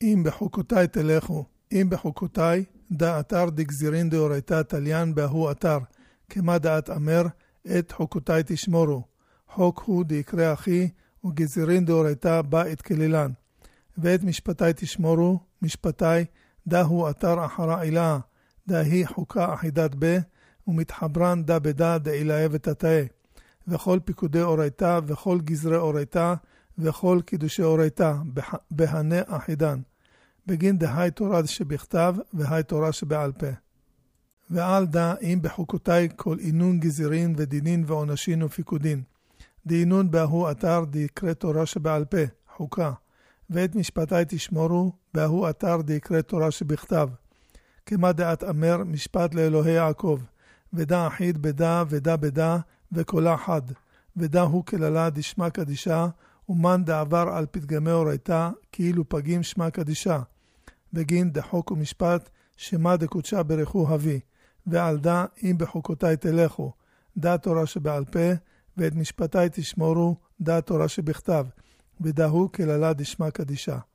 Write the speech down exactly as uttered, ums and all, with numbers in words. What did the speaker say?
אם בחוקותיי תלכו, אם בחוקותיי, דא אתר דגזירין דאורייתא תליין בהוא אתר, כמה דעת אמר, את חוקותיי תשמורו. חוק הוא דיקרא אחי, וגזירין דאורייתא בא את כלילן. ואת משפטיי תשמורו, משפטיי, דא הוא אתר אחרא אלה, דא היא חוקה אחידת בה, ומתחברן דא בדא דאילאה ותתאה. וכל פיקודי אורייתא, וכל גזרי אורייתא, וכל קידושי אורייתא, בהנה אחידן. בגין דהי תורה שבכתב, והי תורה שבעל פה. ועל דא אם בחוקותיי כל אינון גזירין ודינין ועונשין ופיקודין. דינון בהוא אתר דיקרא תורה שבעל פה, חוקה. ואת משפטיי תשמורו, בהוא אתר דיקרא תורה שבכתב. כמה דעת אמר משפט לאלוהי יעקב, ודא אחיד בדא ודא בדא וקולה חד, ודא הוא כללה דשמה קדישה, ומן דעבר על פתגמי אורייתא, כאילו פגים שמה קדישה. בגין דחוק ומשפט, שמה דקודשה ברכו הביא, ועל דא אם בחוקותיי תלכו, דא תורה שבעל פה, ואת משפטיי תשמורו, דא תורה שבכתב, ודא הוא כללה דשמה קדישה.